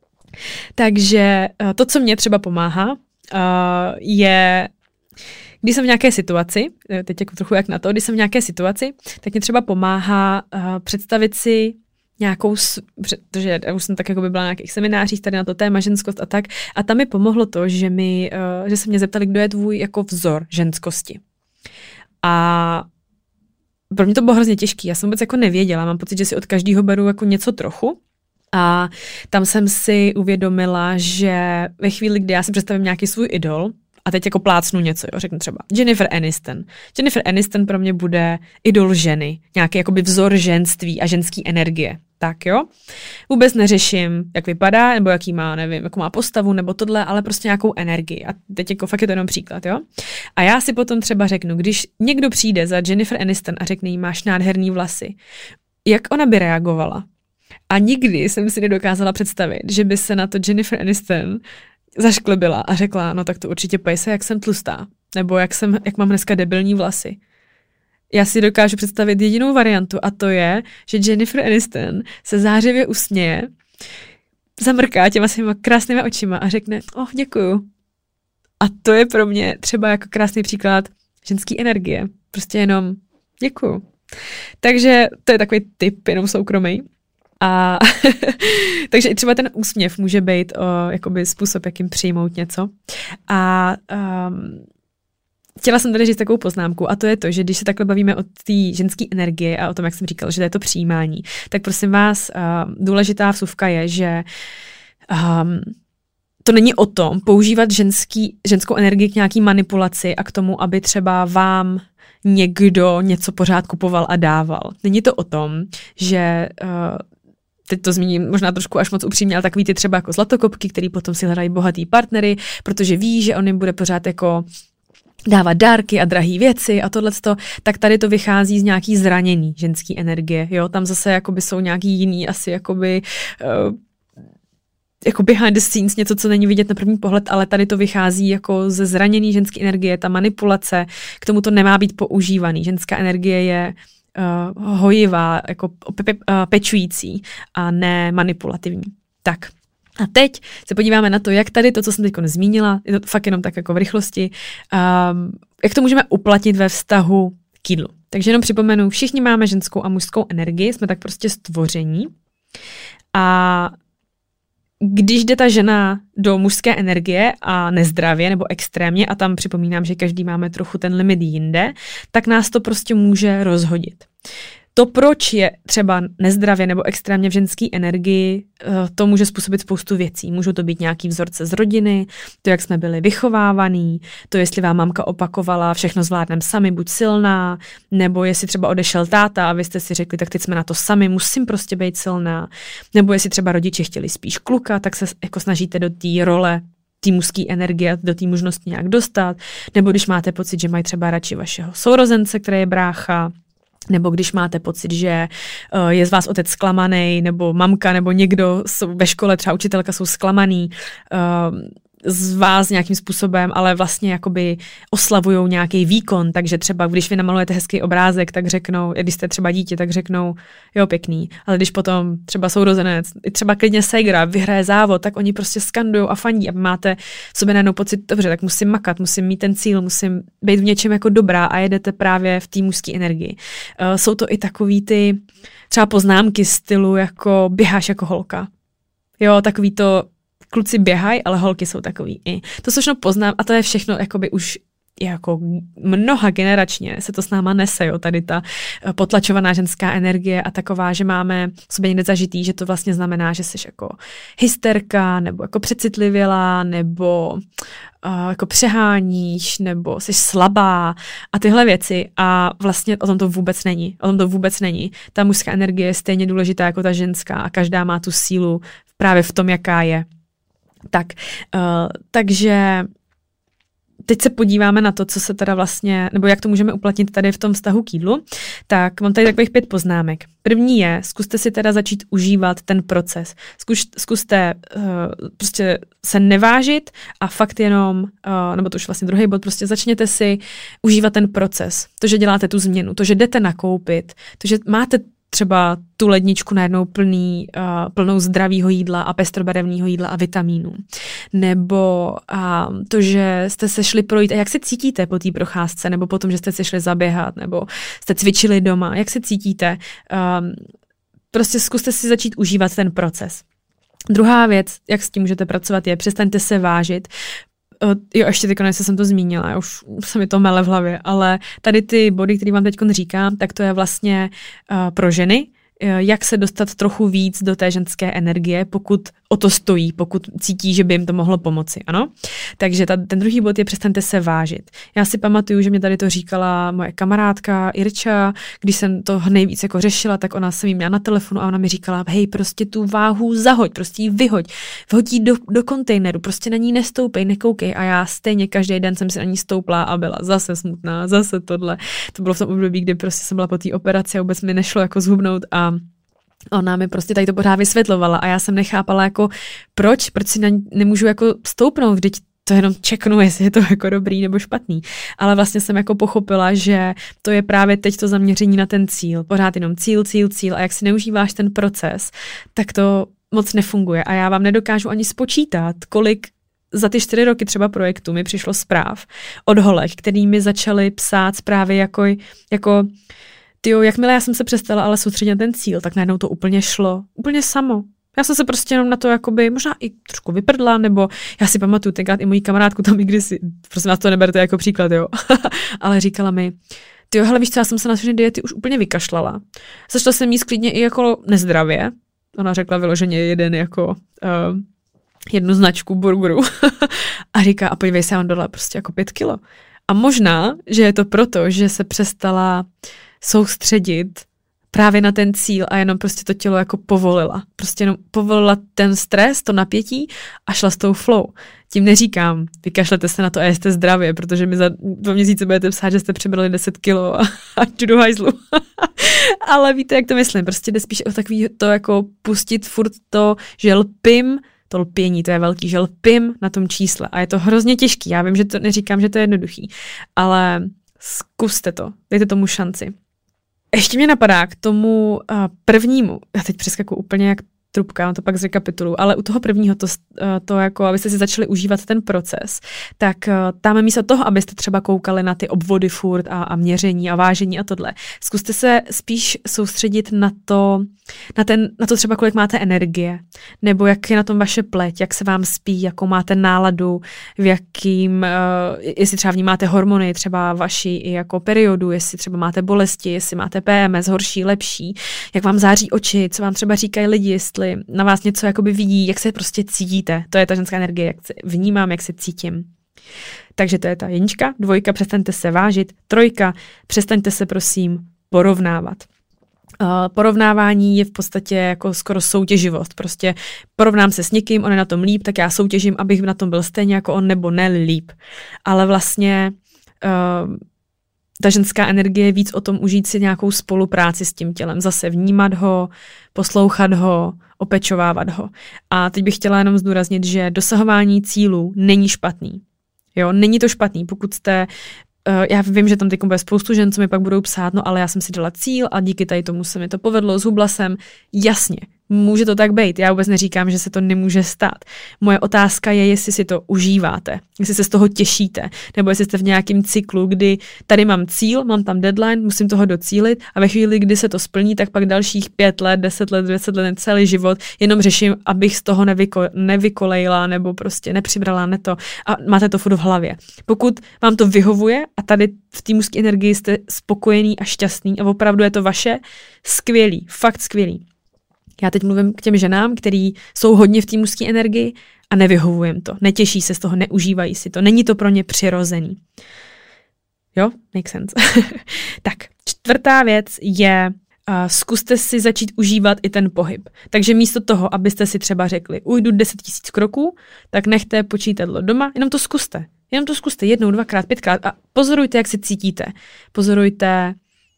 Takže to, co mě třeba pomáhá, je, když jsem v nějaké situaci, teď jako trochu jak na to, když jsem v nějaké situaci, tak mě třeba pomáhá představit si nějakou, protože já už jsem tak jako by byla na nějakých seminářích tady na to téma ženskost a tak, a tam mi pomohlo to, že se mě zeptali, kdo je tvůj jako vzor ženskosti. A pro mě to bylo hrozně těžký, já jsem vůbec jako nevěděla, mám pocit, že si od každého beru jako něco trochu. A tam jsem si uvědomila, že ve chvíli, kdy já si představím nějaký svůj idol, a teď jako plácnu něco, jo, řeknu třeba Jennifer Aniston. Jennifer Aniston pro mě bude idol ženy, nějaký jakoby vzor ženství a ženský energie. Tak jo, vůbec neřeším, jak vypadá, nebo jaký má, nevím, jakou má postavu, nebo tohle, ale prostě nějakou energii. A teď jako fakt je to jenom příklad, jo. A já si potom třeba řeknu, když někdo přijde za Jennifer Aniston a řekne jí, máš nádherný vlasy, jak ona by reagovala? A nikdy jsem si nedokázala představit, že by se na to Jennifer Aniston zašklebila a řekla, no tak to určitě pejse, jak jsem tlustá, nebo jak mám dneska debilní vlasy. Já si dokážu představit jedinou variantu a to je, že Jennifer Aniston se zářivě usměje, zamrká těma svýma krásnýma očima a řekne, děkuju. A to je pro mě třeba jako krásný příklad ženský energie. Prostě jenom děkuju. Takže to je takový tip, jenom soukromý. A takže i třeba ten úsměv může být jakoby způsob, jakým přijmout něco. A chtěla jsem tady říct takovou poznámku a to je to, že když se takhle bavíme o té ženské energie a o tom, jak jsem říkala, že to je to přijímání, tak prosím vás, důležitá vsuvka je, že to není o tom používat ženskou energii k nějaký manipulaci a k tomu, aby třeba vám někdo něco pořád kupoval a dával. Není to o tom, že teď to zmíním možná trošku až moc upřímně, ale takový ty třeba jako zlatokopky, který potom si hledají bohatý partnery, protože ví, že on jim bude pořád jako dávat dárky a drahý věci a tohleto, tak tady to vychází z nějaký zranění ženský energie, jo, tam zase jakoby jsou nějaký jiný asi jakoby jako behind the scenes, něco, co není vidět na první pohled, ale tady to vychází jako ze zraněný ženské energie, ta manipulace, k tomu to nemá být používaný. Ženská energie je hojivá, jako pečující a ne manipulativní. Tak. A teď se podíváme na to, jak tady to, co jsem teď zmínila, je to fakt jenom tak jako v rychlosti, jak to můžeme uplatnit ve vztahu k jídlu. Takže jenom připomenu, všichni máme ženskou a mužskou energii, jsme tak prostě stvoření. A když jde ta žena do mužské energie a nezdravě nebo extrémně, a tam připomínám, že každý máme trochu ten limit jinde, tak nás to prostě může rozhodit. To, proč je třeba nezdravě nebo extrémně v ženské energii, to může způsobit spoustu věcí. Můžou to být nějaký vzorce z rodiny, to, jak jsme byli vychovávaný, to, jestli vám mamka opakovala, všechno zvládnem sami, buď silná, nebo jestli třeba odešel táta a vy jste si řekli, tak teď jsme na to sami, musím prostě být silná, nebo jestli třeba rodiče chtěli spíš kluka, tak se jako snažíte do té role té mužské energie, do té možnosti nějak dostat, nebo když máte pocit, že mají třeba radši vašeho sourozence, který je brácha, nebo když máte pocit, že je z vás otec zklamaný, nebo mamka, nebo někdo ve škole, třeba učitelka, jsou zklamaný z vás nějakým způsobem, ale vlastně jakoby oslavujou nějaký výkon, takže třeba když vy namalujete hezký obrázek, tak řeknou, když jste třeba dítě, tak řeknou, jo, pěkný, ale když potom třeba sourozenec, třeba klidně ségra vyhraje závod, tak oni prostě skandujou a fandí a máte v sobě najednou pocit, dobře, tak musím makat, musím mít ten cíl, musím být v něčem jako dobrá a jedete právě v té mužské energii. Jsou to i takový ty třeba poznámky stylu jako běháš jako holka. Jo, takový to kluci běhají, ale holky jsou takový i. To všechno poznám a to je všechno jakoby už jako mnoha generačně se to s náma nese, jo, tady ta potlačovaná ženská energie a taková, že máme sobě někde zažitý, že to vlastně znamená, že jsi jako hysterka, nebo jako přecitlivělá, nebo jako přeháníš, nebo jsi slabá a tyhle věci a vlastně o tom to vůbec není. O tom to vůbec není. Ta mužská energie je stejně důležitá jako ta ženská a každá má tu sílu právě v tom, jaká je. Tak, takže teď se podíváme na to, co se teda vlastně, nebo jak to můžeme uplatnit tady v tom vztahu k jídlu, tak mám tady takových 5 poznámek. První je, zkuste si teda začít užívat ten proces. Zkuste prostě se nevážit a fakt jenom, nebo to už vlastně druhý bod, prostě začněte si užívat ten proces. To, že děláte tu změnu, to, že jdete nakoupit, to, že máte třeba tu ledničku najednou plnou zdravýho jídla a pestrobarevného jídla a vitamínů. Nebo to, že jste se šli projít a jak se cítíte po té procházce, nebo potom, že jste se šli zaběhat, nebo jste cvičili doma, jak se cítíte. prostě zkuste si začít užívat ten proces. Druhá věc, jak s tím můžete pracovat, je přestaňte se vážit. Jo, ještě ty konec jsem to zmínila, už se mi to mele v hlavě, ale tady ty body, které vám teď říkám, tak to je vlastně pro ženy, jak se dostat trochu víc do té ženské energie, pokud o to stojí, pokud cítí, že by jim to mohlo pomoci, ano? Takže ten druhý bod je přestaňte se vážit. Já si pamatuju, že mě tady to říkala moje kamarádka Irča, když jsem to nejvíc jako řešila, tak ona se mi měla na telefonu a ona mi říkala, hej, prostě tu váhu zahoď, prostě ji vyhoď ji do kontejneru, prostě na ní nestoupej, nekoukej a já stejně každý den jsem si na ní stoupla a byla zase smutná, zase tohle. To bylo v tom období, kdy prostě jsem byla po té operaci a vůbec mi nešlo jako zhubnout a ona mi prostě tady to pořád vysvětlovala a já jsem nechápala jako proč si na ní nemůžu jako stoupnout, vždyť to jenom čeknu, jestli je to jako dobrý nebo špatný. Ale vlastně jsem jako pochopila, že to je právě teď to zaměření na ten cíl. Pořád jenom cíl a jak si neužíváš ten proces, tak to moc nefunguje. A já vám nedokážu ani spočítat, kolik za ty 4 roky třeba projektu mi přišlo zpráv od holek, který mi začaly psát zprávy jako tyjo, jakmile já jsem se přestala ale soustředit na ten cíl, tak najednou to úplně šlo. Úplně samo. Já jsem se prostě jenom na to jakoby možná i trošku vyprdla, nebo já si pamatuju tenkrát i mojí kamarádku tam i kdysi, prosím vás to neberte jako příklad, jo, ale říkala mi, tyjo, hele víš co, já jsem se na všechny diety už úplně vykašlala. Začala jsem jíst klidně i jako nezdravě. Ona řekla vyloženě jednu značku burgeru a říká, a podívej se, já mám dole prostě jako 5 kilo. A možná, že je to proto, že se přestala soustředit právě na ten cíl a jenom prostě to tělo jako povolila. Prostě jenom povolila ten stres, to napětí a šla s tou flow. Tím neříkám, vykašlete se na to a jste zdravě, protože mi za 2 měsíce budete psát, že jste přibrali 10 kilo a jdu do hajzlu. Ale víte, jak to myslím, prostě jde spíš o takový to jako pustit furt to, že lpím, to lpění, to je velký, že lpím na tom čísle a je to hrozně těžký. Já vím, že to neříkám, že to je jednoduchý, ale zkuste to, dejte tomu šanci. Ještě mě napadá k tomu prvnímu, já teď přeskakuju úplně jak trubka, to pak zrekapituluju, ale u toho prvního to jako, abyste si začali užívat ten proces, tak tam místo toho, abyste třeba koukali na ty obvody furt a měření a vážení a tohle, zkuste se spíš soustředit na to třeba, kolik máte energie, nebo jak je na tom vaše pleť, jak se vám spí, jakou máte náladu, jestli třeba vnímáte hormony, třeba vaši i jako periodu, jestli třeba máte bolesti, jestli máte PMS, horší, lepší, jak vám září oči, co vám třeba říkají lidi, jestli na vás něco jakoby vidí, jak se prostě cítíte. To je ta ženská energie, jak se vnímám, jak se cítím. Takže to je ta 1, 2, přestaňte se vážit, 3, přestaňte se prosím porovnávat. Porovnávání je v podstatě jako skoro soutěživost. Prostě porovnám se s někým, on je na tom líp, tak já soutěžím, abych na tom byl stejně jako on, nebo ne líp. Ale vlastně ta ženská energie je víc o tom užít si nějakou spolupráci s tím tělem. Zase vnímat ho, poslouchat ho, opečovávat ho. A teď bych chtěla jenom zdůraznit, že dosahování cílů není špatný. Jo, není to špatný, pokud jste já vím, že tam teď bude spoustu žen, co mi pak budou psát, no ale já jsem si dala cíl a díky tady tomu se mi to povedlo, zhubla jsem. Jasně, může to tak být. Já vůbec neříkám, že se to nemůže stát. Moje otázka je, jestli si to užíváte, jestli se z toho těšíte, nebo jestli jste v nějakém cyklu, kdy tady mám cíl, mám tam deadline, musím toho docílit a ve chvíli, kdy se to splní, tak pak dalších 5 let, 10 let, 20 let, celý život jenom řeším, abych z toho nevykolejila nebo prostě nepřibrala neto a máte to furt v hlavě. Pokud vám to vyhovuje a tady v té mužské energii jste spokojený a šťastný a opravdu je to vaše, skvělý, fakt skvělý. Já teď mluvím k těm ženám, který jsou hodně v té mužské energii a nevyhovuje jim to. Netěší se z toho, neužívají si to. Není to pro ně přirozený. Jo? Make sense. Tak, 4. věc je, zkuste si začít užívat i ten pohyb. Takže místo toho, abyste si třeba řekli, ujdu 10 000 kroků, tak nechte počítadlo doma, jenom to zkuste. Jenom to zkuste 1, 2krát, 5krát a pozorujte, jak se cítíte. Pozorujte,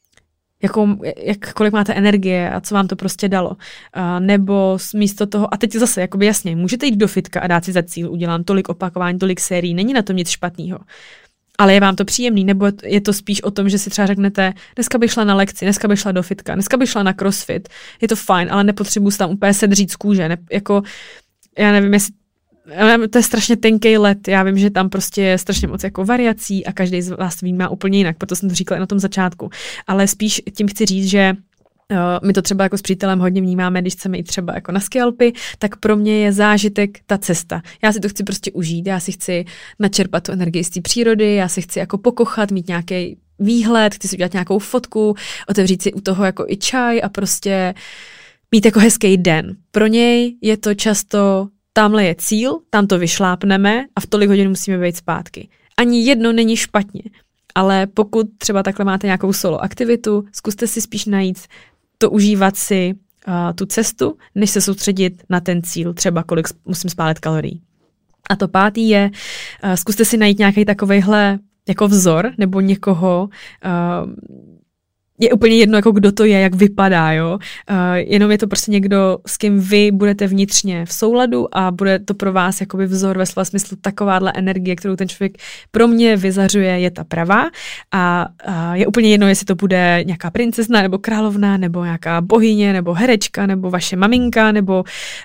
kolik máte energie a co vám to prostě dalo. Nebo místo toho, a teď zase, jakoby jasně, můžete jít do fitka a dát si za cíl, udělám tolik opakování, tolik sérií, není na tom nic špatného. Ale je vám to příjemný, nebo je to spíš o tom, že si třeba řeknete, dneska bych šla na lekci, dneska bych šla do fitka, dneska bych šla na crossfit, je to fajn, ale nepotřebuji se tam úplně sedřít z kůže. Já nevím, jestli to je strašně tenký led, já vím, že tam prostě je strašně moc jako variací a každý z vás vnímá úplně jinak, proto jsem to říkala i na tom začátku. Ale spíš tím chci říct, že My to třeba jako s přítelem hodně vnímáme, když chceme jít třeba jako na ski Alpy, tak pro mě je zážitek ta cesta. Já si to chci prostě užít, já si chci načerpat tu energii z té přírody, já si chci jako pokochat, mít nějaký výhled, chci si udělat nějakou fotku, otevřít si u toho jako i čaj a prostě mít jako hezký den. Pro něj je to často, tamhle je cíl, tam to vyšlápneme a v tolik hodin musíme být zpátky. Ani jedno není špatně, ale pokud třeba takhle máte nějakou solo aktivitu, zkuste si spíš najít to užívat si tu cestu, než se soustředit na ten cíl, třeba kolik musím spálit kalorií. A to pátý je, zkuste si najít nějaký takovejhle jako vzor, nebo někoho, je úplně jedno, jako kdo to je, jak vypadá, jo. Jenom je to prostě někdo, s kým vy budete vnitřně v souladu a bude to pro vás jakoby vzor ve slova smyslu takováhle energie, kterou ten člověk pro mě vyzařuje, je ta pravá a je úplně jedno, jestli to bude nějaká princezna nebo královna, nebo nějaká bohyně, nebo herečka, nebo vaše maminka, nebo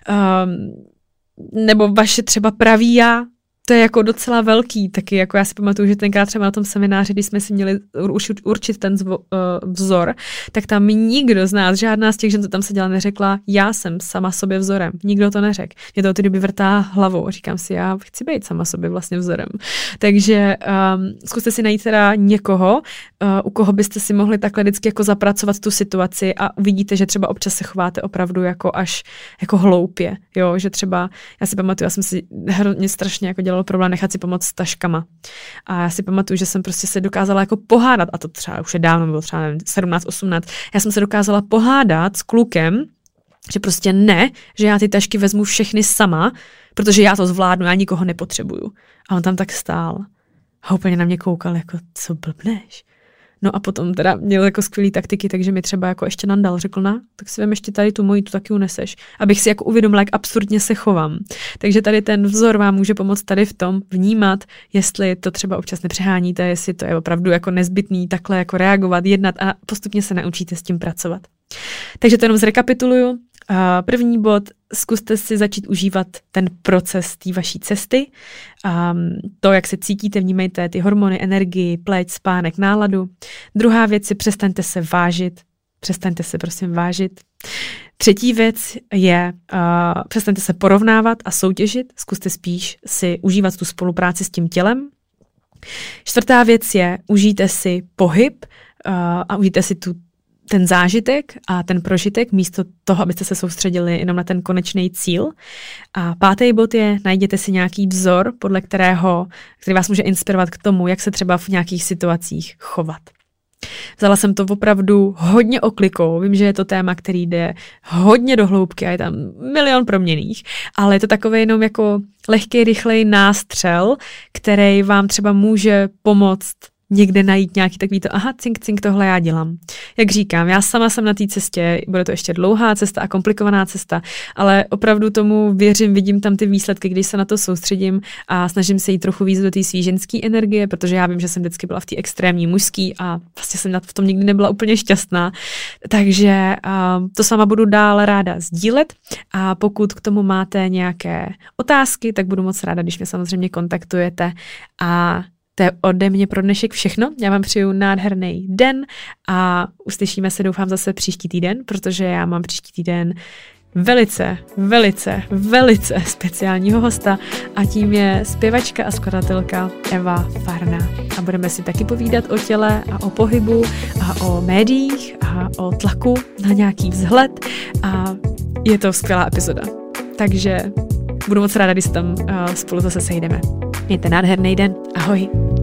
vaše třeba pravý já. To je jako docela velký, taky jako já si pamatuju, že tenkrát třeba na tom semináři, když jsme si měli určit ten vzor, tak tam nikdo z nás, žádná z těch žen, co tam seděla, neřekla, já jsem sama sobě vzorem. Nikdo to neřekl. Mě to od té doby vrtá hlavou. Říkám si, já chci být sama sobě vlastně vzorem. Takže zkuste si najít teda někoho, u koho byste si mohli takhle vždycky jako zapracovat tu situaci a uvidíte, že třeba občas se chováte opravdu jako až jako hloupě. Jo, že třeba, já si pamatuju, já jsem si hrozně strašně jako dělala problém nechat si pomoct s taškama. A já si pamatuju, že jsem prostě se dokázala jako pohádat, a to třeba už je dávno, bylo třeba 17-18, já jsem se dokázala pohádat s klukem, že prostě ne, že já ty tašky vezmu všechny sama, protože já to zvládnu, já nikoho nepotřebuju. A on tam tak stál a úplně na mě koukal, jako co blbneš. No a potom teda měl jako skvělý taktiky, takže mi třeba jako ještě nandal, řekl, tak si vem ještě tady tu moji, tu taky uneseš. Abych si jako uvědomila, jak absurdně se chovám. Takže tady ten vzor vám může pomoct tady v tom vnímat, jestli to třeba občas nepřeháníte, jestli to je opravdu jako nezbytný takhle jako reagovat, jednat a postupně se naučíte s tím pracovat. Takže to jenom zrekapituluju. První bod, zkuste si začít užívat ten proces té vaší cesty. To, jak se cítíte, vnímejte ty hormony, energii, pleť, spánek, náladu. Druhá věc je přestaňte se vážit. Přestaňte se prosím vážit. Třetí věc je přestaňte se porovnávat a soutěžit. Zkuste spíš si užívat tu spolupráci s tím tělem. Čtvrtá věc je užijte si pohyb a užijte si ten zážitek a ten prožitek místo toho, abyste se soustředili jenom na ten konečný cíl. A pátý bod je, najděte si nějaký vzor, podle který vás může inspirovat k tomu, jak se třeba v nějakých situacích chovat. Vzala jsem to opravdu hodně oklikou, vím, že je to téma, který jde hodně do hloubky a je tam milion proměnných, ale je to takový jenom jako lehký, rychlej nástřel, který vám třeba může pomoct někde najít nějaký takový to, cink, tohle já dělám. Jak říkám, já sama jsem na té cestě, bude to ještě dlouhá cesta a komplikovaná cesta, ale opravdu tomu věřím, vidím tam ty výsledky, když se na to soustředím a snažím se jít trochu víc do té svý ženské energie, protože já vím, že jsem vždycky byla v té extrémní mužský a vlastně jsem v tom nikdy nebyla úplně šťastná. Takže to sama budu dál ráda sdílet a pokud k tomu máte nějaké otázky, tak budu moc ráda, když mě samozřejmě kontaktujete a to je ode mě pro dnešek všechno. Já vám přeju nádherný den a uslyšíme se doufám zase příští týden, protože já mám příští týden velice speciálního hosta a tím je zpěvačka a skladatelka Eva Farná. A budeme si taky povídat o těle a o pohybu a o médiích a o tlaku na nějaký vzhled a je to skvělá epizoda. Takže budu moc ráda, když se tam spolu zase sejdeme. Mějte nádherný den. Ahoj.